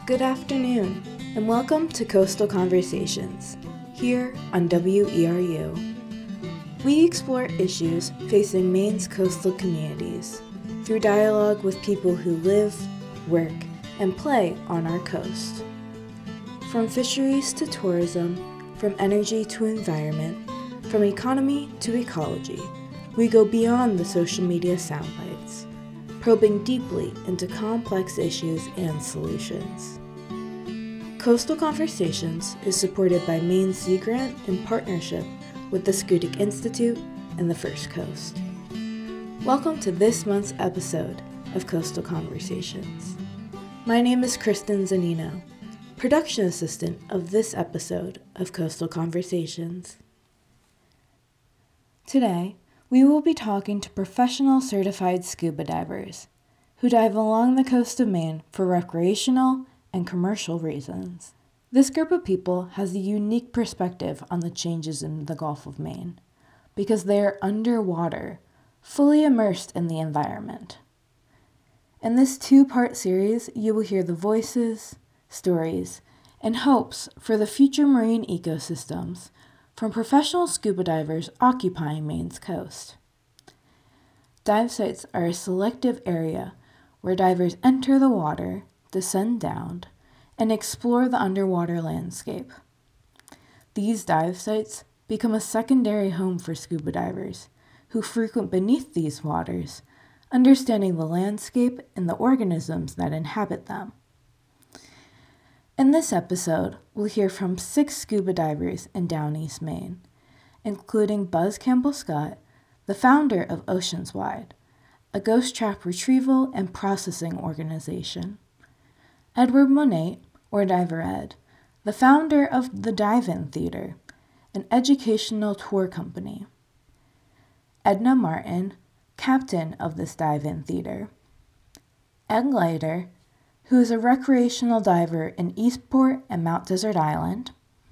Good afternoon, and welcome to Coastal Conversations, here on WERU. We explore issues facing Maine's coastal communities through dialogue with people who live, work, and play on our coast. From fisheries to tourism, from energy to environment, from economy to ecology, we go beyond the social media soundbites, probing deeply into complex issues and solutions. Coastal Conversations is supported by Maine Sea Grant in partnership with the Schoodic Institute and the First Coast. Welcome to this month's episode of Coastal Conversations. My name is Kristen Zanino, production assistant of this episode of Coastal Conversations. Today, we will be talking to professional certified scuba divers who dive along the coast of Maine for recreational and commercial reasons. This group of people has a unique perspective on the changes in the Gulf of Maine because they are underwater, fully immersed in the environment. In this two-part series, you will hear the voices, stories, and hopes for the future marine ecosystems from professional scuba divers occupying Maine's coast. Dive sites are a selective area where divers enter the water, descend down, and explore the underwater landscape. These dive sites become a secondary home for scuba divers who frequent beneath these waters, understanding the landscape and the organisms that inhabit them. In this episode, we'll hear from 6 scuba divers in Down East Maine, including Buzz Campbell-Scott, the founder of Oceanswide, a ghost trap retrieval and processing organization; Edward Monate, or Diver Ed, the founder of the Dive-In Theater, an educational tour company; Edna Martin, captain of this Dive-In Theater; Ed Leiter, who is a recreational diver in Eastport and Mount Desert Island;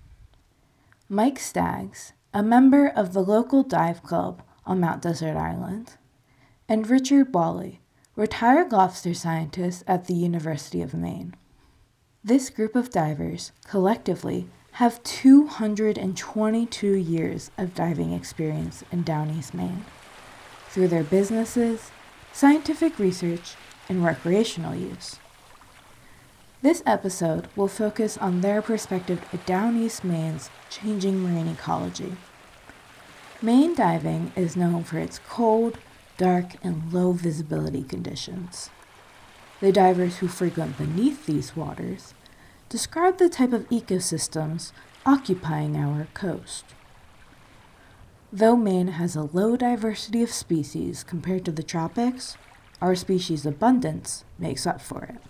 Mike Staggs, a member of the local dive club on Mount Desert Island; and Richard Wally, retired lobster scientist at the University of Maine. This group of divers, collectively, have 222 years of diving experience in Down East Maine, through their businesses, scientific research, and recreational use. This episode will focus on their perspective of Down East Maine's changing marine ecology. Maine diving is known for its cold, dark, and low visibility conditions. The divers who frequent beneath these waters describe the type of ecosystems occupying our coast. Though Maine has a low diversity of species compared to the tropics, our species abundance makes up for it.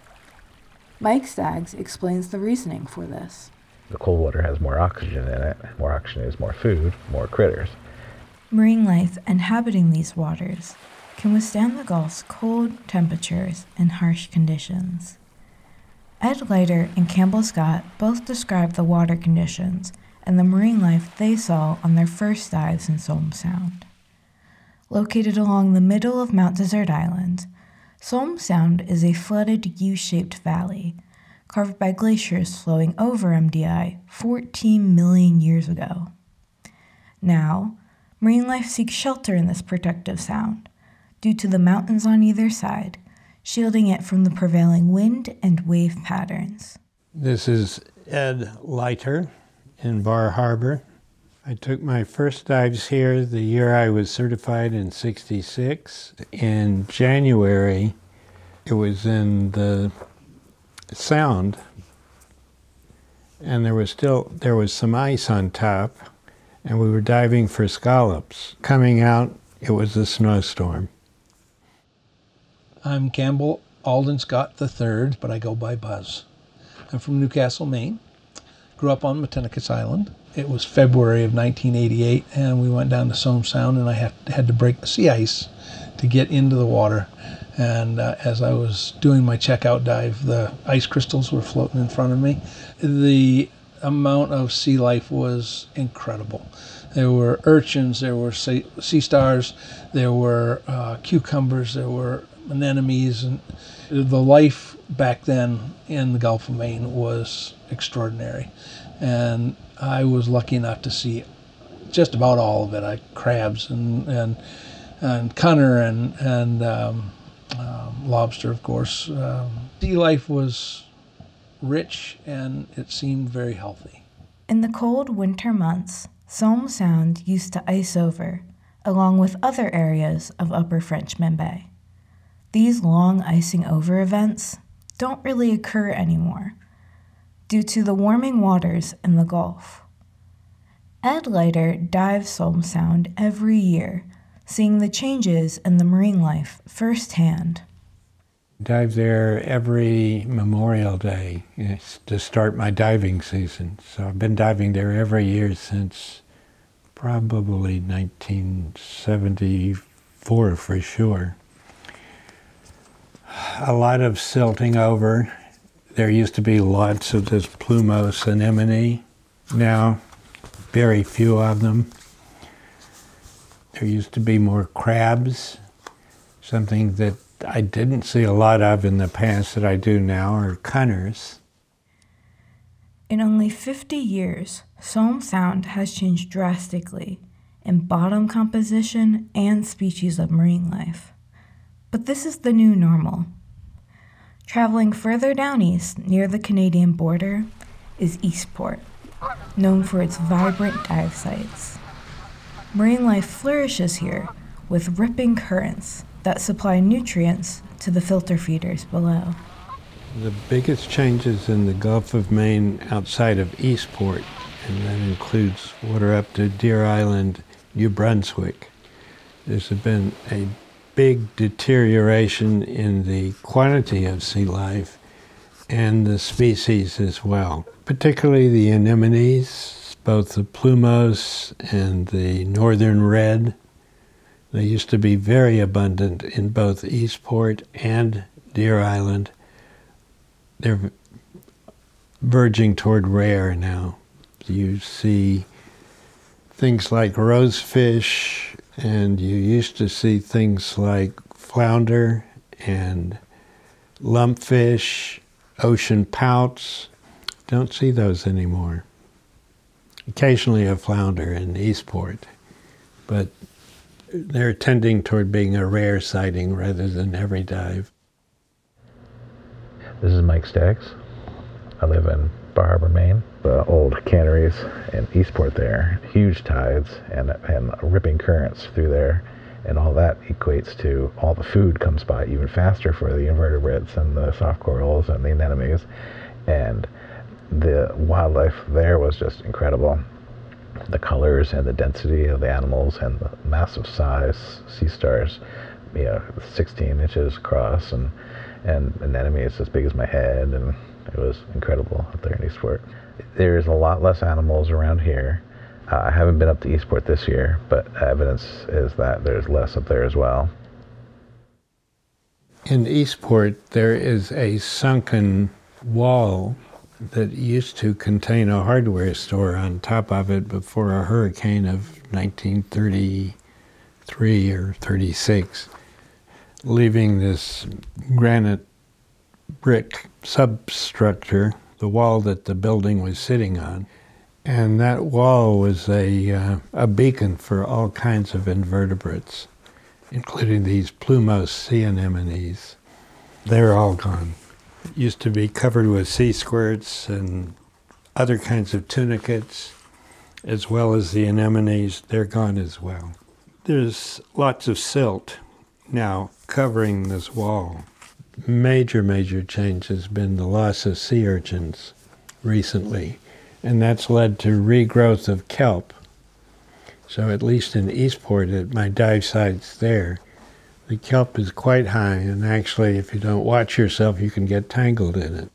Mike Staggs explains the reasoning for this. The cold water has more oxygen in it. More oxygen is more food, more critters. Marine life inhabiting these waters can withstand the Gulf's cold temperatures and harsh conditions. Ed Leiter and Campbell-Scott both described the water conditions and the marine life they saw on their first dives in Solm Sound. Located along the middle of Mount Desert Island, Solm Sound is a flooded U-shaped valley carved by glaciers flowing over MDI 14 million years ago. Now, marine life seeks shelter in this protective sound due to the mountains on either side, shielding it from the prevailing wind and wave patterns. This is Ed Leiter in Bar Harbor. I took my first dives here the year I was certified in '66. In January, it was in the Sound, and there was some ice on top, and we were diving for scallops. Coming out, it was a snowstorm. I'm Campbell Alden Scott III, but I go by Buzz. I'm from Newcastle, Maine. Grew up on Matinicus Island. It was February of 1988, and we went down to Solm Sound, and I had to break the sea ice to get into the water. And as I was doing my checkout dive, the ice crystals were floating in front of me. The amount of sea life was incredible. There were urchins, there were sea stars, there were cucumbers, there were anemones, and the life back then in the Gulf of Maine was extraordinary. And I was lucky enough to see just about all of it. Crabs and cunner and lobster, of course. Sea life was rich and it seemed very healthy. In the cold winter months, Somme Sound used to ice over, along with other areas of Upper Frenchman Bay. These long icing over events don't really occur anymore due to the warming waters in the Gulf. Ed Leiter dives Somme Sound every year, seeing the changes in the marine life firsthand. Dive there every Memorial Day to start my diving season. So I've been diving there every year since probably 1974 for sure. A lot of silting over. There used to be lots of this plumose anemone. Now, very few of them. There used to be more crabs, something that I didn't see a lot of in the past that I do now, are cunners. In only 50 years, Somme Sound has changed drastically in bottom composition and species of marine life. But this is the new normal. Traveling further down east near the Canadian border is Eastport, known for its vibrant dive sites. Marine life flourishes here with ripping currents that supply nutrients to the filter feeders below. The biggest changes in the Gulf of Maine outside of Eastport, and that includes water up to Deer Island, New Brunswick. There's been a big deterioration in the quantity of sea life and the species as well, particularly the anemones, both the plumose and the northern red. They used to be very abundant in both Eastport and Deer Island. They're verging toward rare now. You see things like rosefish, and you used to see things like flounder and lumpfish, ocean pouts. Don't see those anymore. Occasionally a flounder in Eastport, but they're tending toward being a rare sighting rather than every dive. This is Mike Staggs. I live in Bar Harbor, Maine. The old canneries in Eastport there, huge tides and ripping currents through there, and all that equates to all the food comes by even faster for the invertebrates and the soft corals and the anemones, and the wildlife there was just incredible. The colors and the density of the animals and the massive size sea stars, 16 inches across, and anemones as big as my head, and it was incredible up there in Eastport. There's a lot less animals around here. I haven't been up to Eastport this year, but evidence is that there's less up there as well. In Eastport, there is a sunken wall that used to contain a hardware store on top of it before a hurricane of 1933 or 36, leaving this granite brick substructure, the wall that the building was sitting on. And that wall was a beacon for all kinds of invertebrates, including these plumose sea anemones. They're all gone. It used to be covered with sea squirts and other kinds of tunicates, as well as the anemones. They're gone as well. There's lots of silt now covering this wall. Major change has been the loss of sea urchins recently, and that's led to regrowth of kelp. So at least in Eastport, at my dive sites there, the kelp is quite high, and actually, if you don't watch yourself, you can get tangled in it.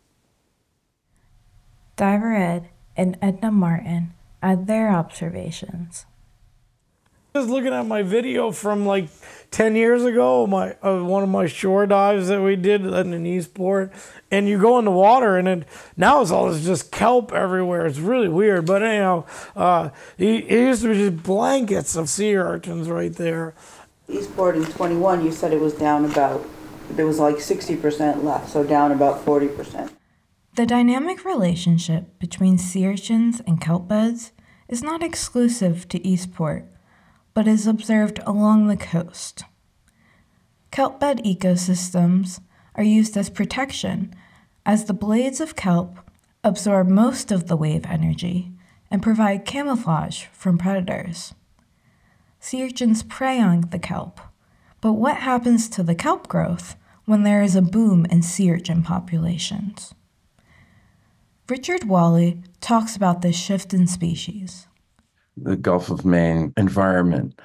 Diver Ed and Edna Martin add their observations. I was looking at my video from like 10 years ago, one of my shore dives that we did in Eastport, and you go in the water, and now it's all just kelp everywhere. It's really weird, but anyhow, it used to be just blankets of sea urchins right there. Eastport in 21, you said it was down about, there was like 60% left, so down about 40%. The dynamic relationship between sea urchins and kelp beds is not exclusive to Eastport, but is observed along the coast. Kelp bed ecosystems are used as protection, as the blades of kelp absorb most of the wave energy and provide camouflage from predators. Sea urchins prey on the kelp, but what happens to the kelp growth when there is a boom in sea urchin populations? Richard Wally talks about this shift in species. The Gulf of Maine environment,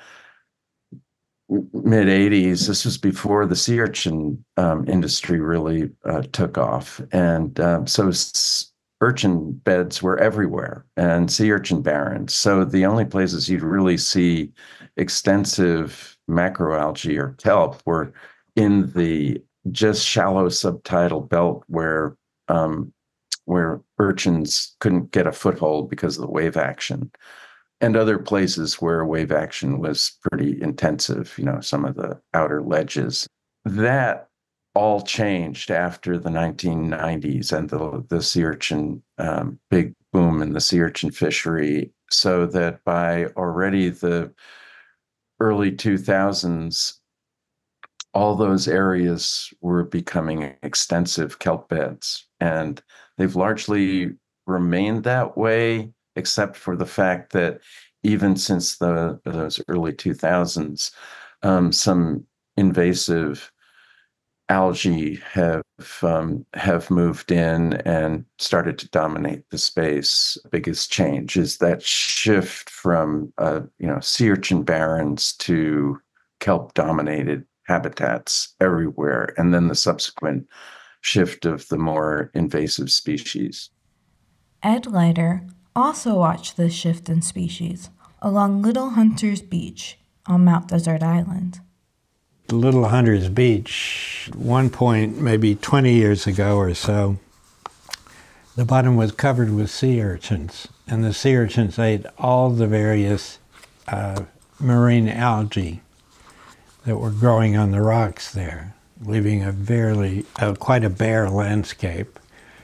mid-'80s, this was before the sea urchin industry really took off. And so urchin beds were everywhere and sea urchin barrens. So the only places you'd really see extensive macroalgae or kelp were in the just shallow subtidal belt where urchins couldn't get a foothold because of the wave action, and other places where wave action was pretty intensive, some of the outer ledges. That all changed after the 1990s and the sea urchin, big boom in the sea urchin fishery, so that by already the early 2000s, all those areas were becoming extensive kelp beds. And they've largely remained that way, except for the fact that even since those early 2000s, some invasive algae have moved in and started to dominate the space. The biggest change is that shift from sea urchin barrens to kelp-dominated habitats everywhere, and then the subsequent shift of the more invasive species. Ed Leiter also watched this shift in species along Little Hunters Beach on Mount Desert Island. Little Hunters Beach, at one point, maybe 20 years ago or so, the bottom was covered with sea urchins, and the sea urchins ate all the various marine algae that were growing on the rocks there, leaving quite a bare landscape.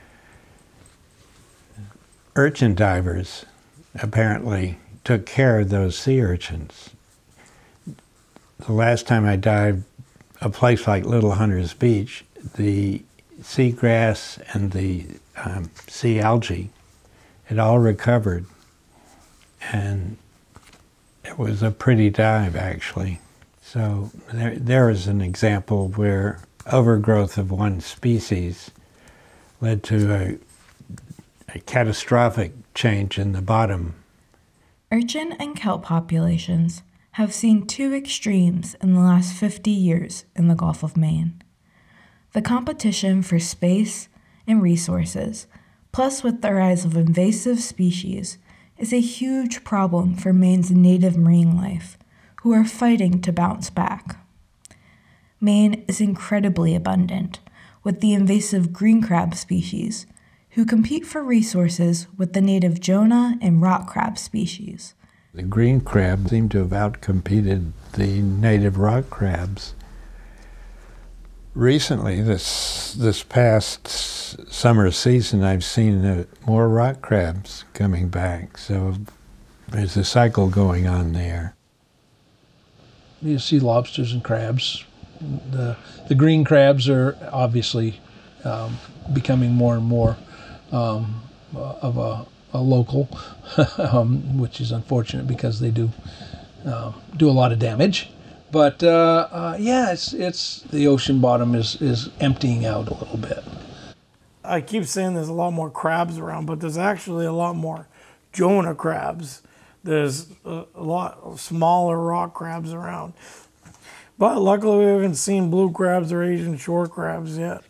Urchin divers apparently took care of those sea urchins. The last time I dived a place like Little Hunters Beach, the seagrass and the sea algae had all recovered, and it was a pretty dive, actually. So there is an example where overgrowth of one species led to a catastrophic change in the bottom. Urchin and kelp populations have seen two extremes in the last 50 years in the Gulf of Maine. The competition for space and resources, plus with the rise of invasive species, is a huge problem for Maine's native marine life, who are fighting to bounce back. Maine is incredibly abundant, with the invasive green crab species, who compete for resources with the native Jonah and rock crab species. The green crab seem to have outcompeted the native rock crabs. Recently, this past summer season, I've seen more rock crabs coming back, so there's a cycle going on there. You see lobsters and crabs. The green crabs are obviously becoming more and more of a local, which is unfortunate because they do a lot of damage. But it's the ocean bottom is emptying out a little bit. I keep saying there's a lot more crabs around, but there's actually a lot more Jonah crabs. There's a lot of smaller rock crabs around. But luckily we haven't seen blue crabs or Asian shore crabs yet.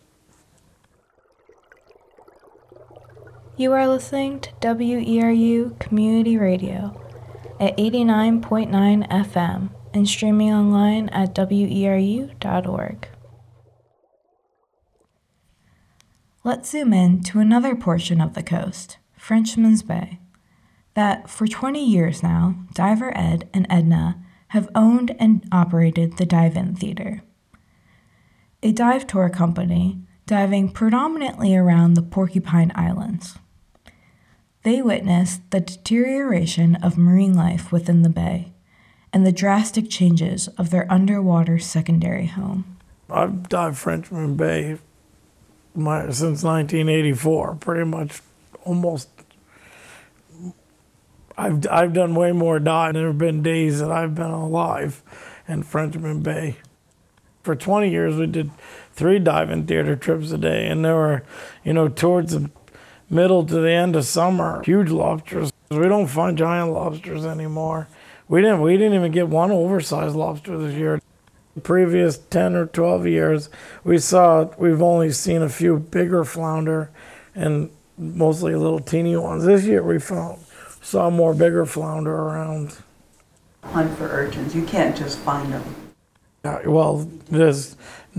You are listening to WERU Community Radio at 89.9 FM and streaming online at weru.org. Let's zoom in to another portion of the coast, Frenchman's Bay, that for 20 years now, Diver Ed and Edna have owned and operated the Dive-In Theater, a dive tour company diving predominantly around the Porcupine Islands. They witnessed the deterioration of marine life within the bay and the drastic changes of their underwater secondary home. I've dived Frenchman Bay since 1984, pretty much almost. I've done way more diving. There have been days that I've been alive in Frenchman Bay. For 20 years, we did 3 Dive-In Theater trips a day, and they were, towards the middle to the end of summer, huge lobsters. We don't find giant lobsters anymore. We didn't even get one oversized lobster this year. The previous 10 or 12 years, we've only seen a few bigger flounder and mostly little teeny ones. This year we saw more bigger flounder around. Hunt for urchins. You can't just find them. Well, there's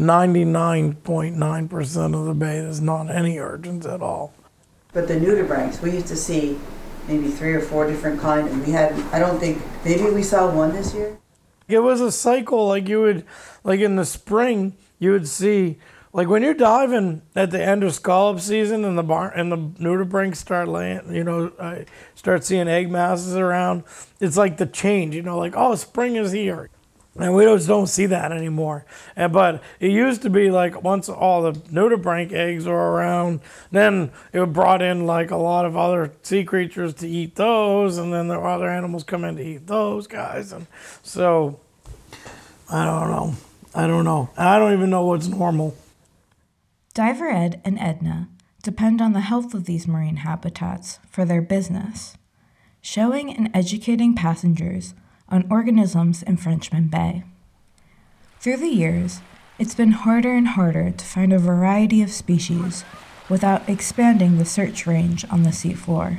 99.9% of the bay, there's not any urchins at all. But the nudibranchs, we used to see maybe 3 or 4 different kinds, and maybe we saw one this year? It was a cycle, like in the spring, you would see, like when you're diving at the end of scallop season and the nudibranchs start laying, start seeing egg masses around, it's like the change, spring is here. And we just don't see that anymore. But it used to be like once all the nudibranch eggs were around, then it brought in like a lot of other sea creatures to eat those, and then the other animals come in to eat those guys. And so, I don't know. I don't even know what's normal. Diver Ed and Edna depend on the health of these marine habitats for their business, showing and educating passengers on organisms in Frenchman Bay. Through the years, it's been harder and harder to find a variety of species without expanding the search range on the seafloor.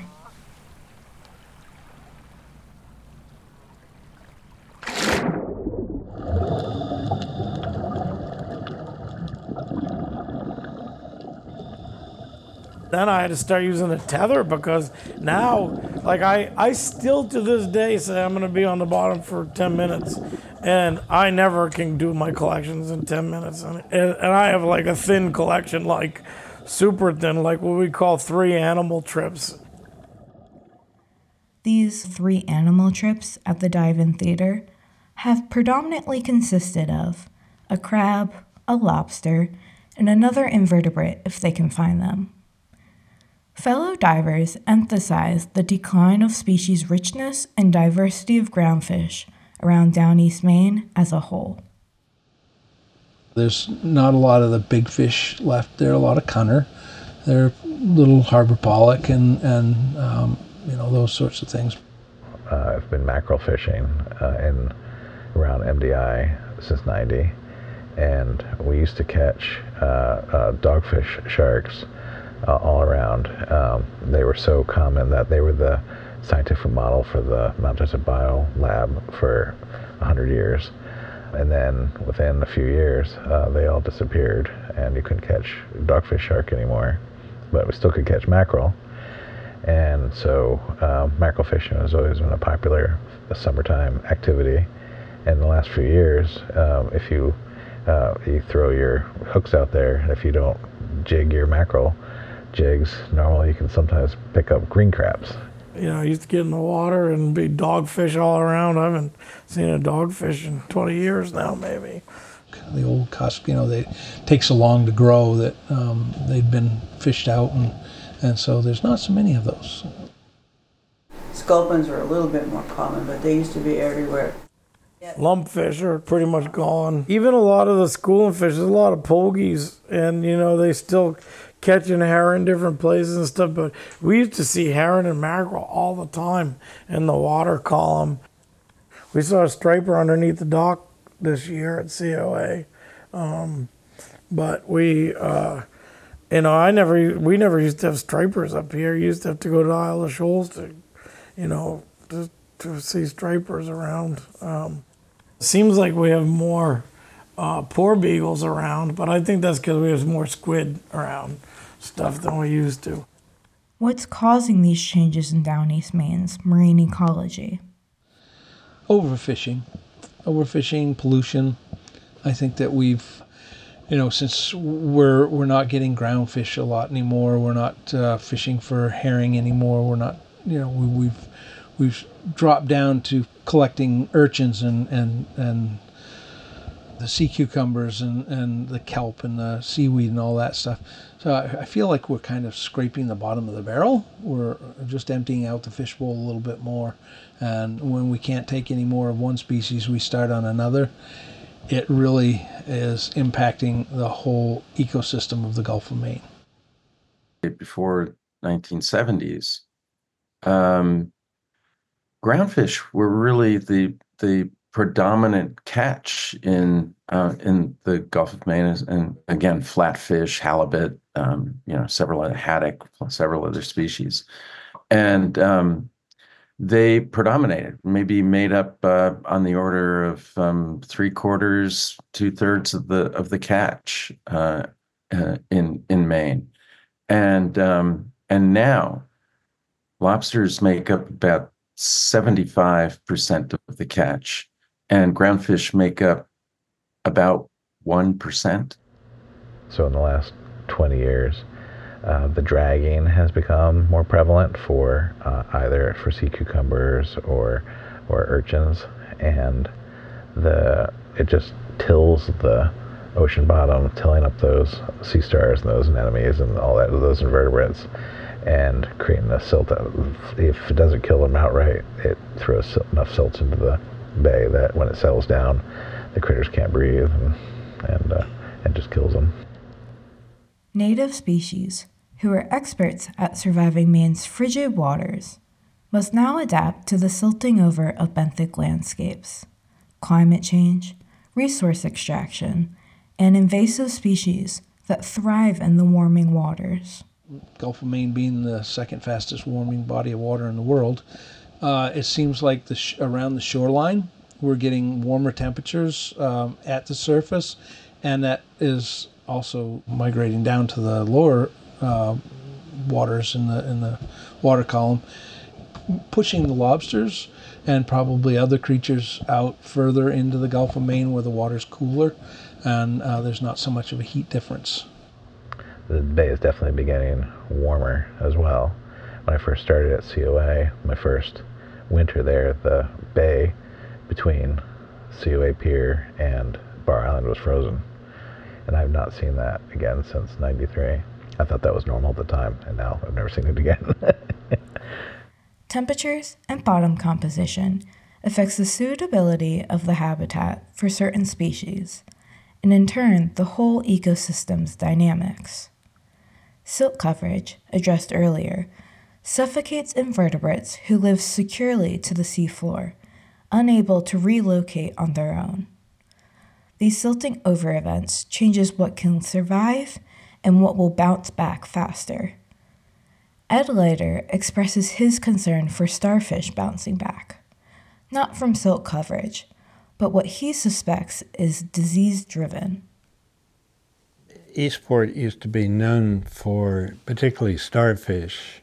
Then I had to start using a tether because now, like I still to this day say I'm going to be on the bottom for 10 minutes. And I never can do my collections in 10 minutes. And I have like a thin collection, like super thin, like what we call 3 animal trips. These 3 animal trips at the Dive-In Theater have predominantly consisted of a crab, a lobster, and another invertebrate if they can find them. Fellow divers emphasize the decline of species richness and diversity of groundfish around Down East Maine as a whole. There's not a lot of the big fish left. There are a lot of cunner. There are little harbor pollock and those sorts of things. I've been mackerel fishing in around MDI since '90, and we used to catch dogfish sharks all around. They were so common that they were the scientific model for the Mount Desert Bio Lab for 100 years. And then within a few years, they all disappeared, and you couldn't catch dogfish shark anymore. But we still could catch mackerel. And so mackerel fishing has always been a popular summertime activity. And the last few years, if you throw your hooks out there, and if you don't jig your mackerel jigs, normally you can sometimes pick up green crabs. I used to get in the water and be dogfish all around. I haven't seen a dogfish in 20 years now, maybe. The old cusk, they take so long to grow that they'd been fished out, and so there's not so many of those. Sculpins are a little bit more common, but they used to be everywhere. Lumpfish are pretty much gone. Even a lot of the schooling fish, there's a lot of pogies, and they still catching herring different places and stuff, but we used to see herring and mackerel all the time in the water column. We saw a striper underneath the dock this year at COA, but we never used to have stripers up here. You used to have to go to Isle of Shoals to see stripers around. Seems like we have more poor beagles around, but I think that's because we have more squid around stuff than we used to. What's causing these changes in Down East Maine's marine ecology? Overfishing. overfishing, pollution. I think that we've, since we're not getting ground fish a lot anymore, we're not fishing for herring anymore. We're not, we've dropped down to collecting urchins and the sea cucumbers and the kelp and the seaweed and all that stuff. So I feel like we're kind of scraping the bottom of the barrel. We're just emptying out the fishbowl a little bit more. And when we can't take any more of one species, we start on another. It really is impacting the whole ecosystem of the Gulf of Maine. Before 1970s, groundfish were really the predominant catch in the Gulf of Maine, and again, flatfish, halibut, several other haddock, several other species, and they predominated, maybe made up on the order of 3/4, 2/3 of the catch in Maine, and now lobsters make up about 75% of the catch, and groundfish make up about 1%. So in the last 20 years, the dragging has become more prevalent for either for sea cucumbers or urchins, and it just tills the ocean bottom, tilling up those sea stars and those anemones and all that, those invertebrates, and creating a silt. If it doesn't kill them outright, it throws enough silt into the bay that when it settles down, the critters can't breathe and just kills them. Native species, who are experts at surviving Maine's frigid waters, must now adapt to the silting over of benthic landscapes, climate change, resource extraction, and invasive species that thrive in the warming waters. Gulf of Maine being the second fastest warming body of water in the world, it seems like around the shoreline we're getting warmer temperatures at the surface, and that is also migrating down to the lower waters in the water column, pushing the lobsters and probably other creatures out further into the Gulf of Maine where the water's cooler and there's not so much of a heat difference. The bay is definitely getting warmer as well. When I first started at COA, my first winter there, the bay between COA Pier and Bar Island was frozen. And I've not seen that again since '93. I thought that was normal at the time, and now I've never seen it again. Temperatures and bottom composition affects the suitability of the habitat for certain species, and in turn, the whole ecosystem's dynamics. Silt coverage, addressed earlier, suffocates invertebrates who live securely to the seafloor, unable to relocate on their own. These silting over events changes what can survive and what will bounce back faster. Ed Leiter expresses his concern for starfish bouncing back, not from silt coverage, but what he suspects is disease-driven. Eastport used to be known for particularly starfish,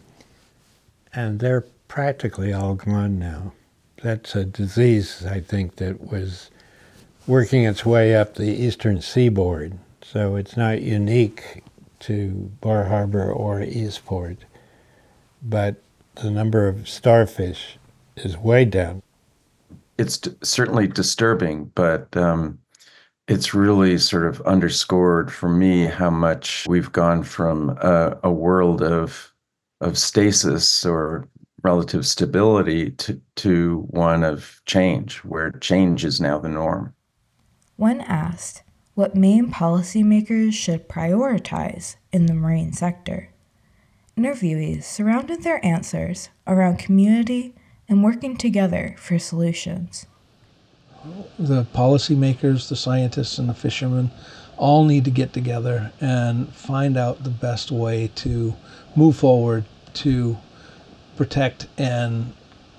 and they're practically all gone now. That's a disease, I think, that was working its way up the eastern seaboard, so it's not unique to Bar Harbor or Eastport, but the number of starfish is way down. It's certainly disturbing, but it's really sort of underscored for me how much we've gone from a world of stasis or relative stability to one of change, where change is now the norm. When asked what Maine policymakers should prioritize in the marine sector, interviewees surrounded their answers around community and working together for solutions. The policymakers, the scientists, and the fishermen all need to get together and find out the best way to move forward to protect and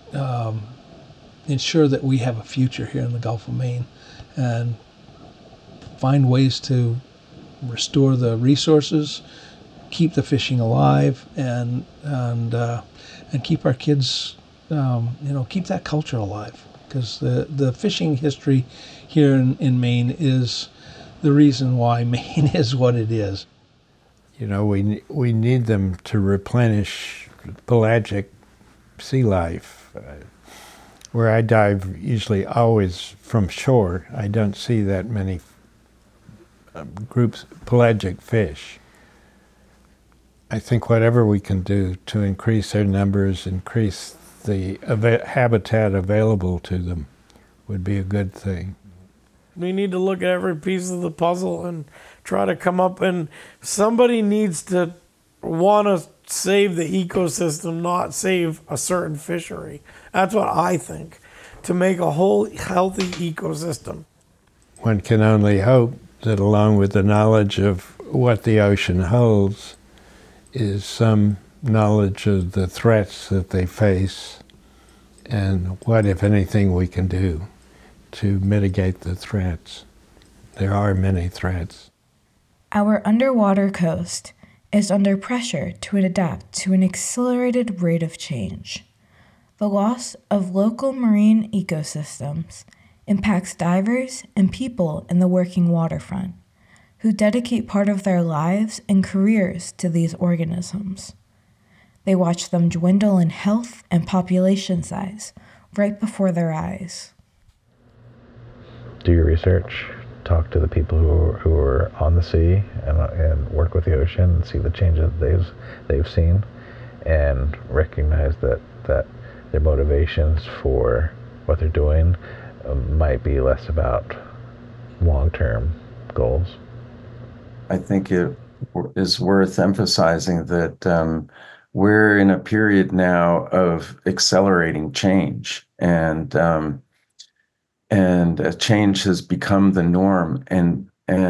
ensure that we have a future here in the Gulf of Maine, and find ways to restore the resources, keep the fishing alive, and keep our kids, keep that culture alive. because the fishing history here in Maine is the reason why Maine is what it is. You know, we need them to replenish pelagic sea life. Where I dive, usually always from shore, I don't see that many groups pelagic fish. I think whatever we can do to increase their numbers, increase the habitat available to them, would be a good thing. We need to look at every piece of the puzzle and try to come up, and somebody needs to want to save the ecosystem, not save a certain fishery. That's what I think, to make a whole healthy ecosystem. One can only hope that along with the knowledge of what the ocean holds is some knowledge of the threats that they face and what, if anything, we can do to mitigate the threats. There are many threats. Our underwater coast is under pressure to adapt to an accelerated rate of change. The loss of local marine ecosystems impacts divers and people in the working waterfront, who dedicate part of their lives and careers to these organisms. They watch them dwindle in health and population size right before their eyes. Do your research, talk to the people who are on the sea and work with the ocean and see the changes they've seen, and recognize that their motivations for what they're doing might be less about long-term goals. I think it is worth emphasizing that we're in a period now of accelerating change, and change has become the norm, and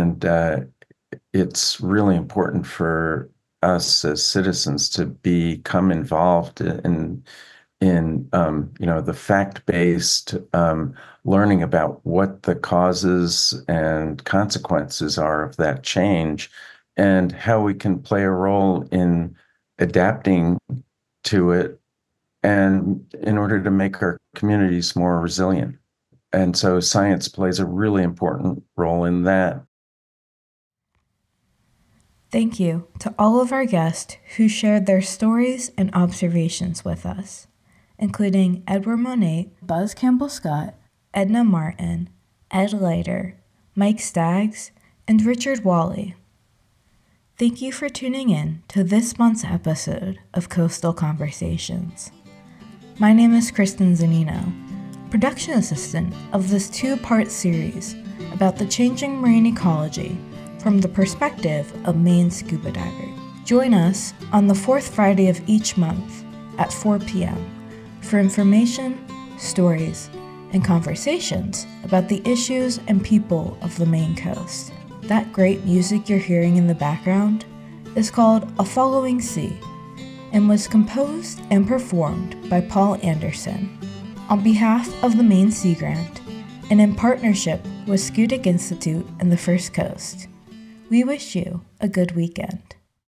it's really important for us as citizens to become involved in the fact-based learning about what the causes and consequences are of that change, and how we can play a role in adapting to it, and in order to make our communities more resilient. And so science plays a really important role in that. Thank you to all of our guests who shared their stories and observations with us, including Edward Monette, Buzz Campbell-Scott, Edna Martin, Ed Leiter, Mike Staggs, and Richard Wally. Thank you for tuning in to this month's episode of Coastal Conversations. My name is Kristen Zanino, production assistant of this two-part series about the changing marine ecology from the perspective of Maine scuba divers. Join us on the fourth Friday of each month at 4 p.m. for information, stories, and conversations about the issues and people of the Maine coast. That great music you're hearing in the background is called A Following Sea and was composed and performed by Paul Anderson on behalf of the Maine Sea Grant and in partnership with Schoodic Institute and the First Coast. We wish you a good weekend.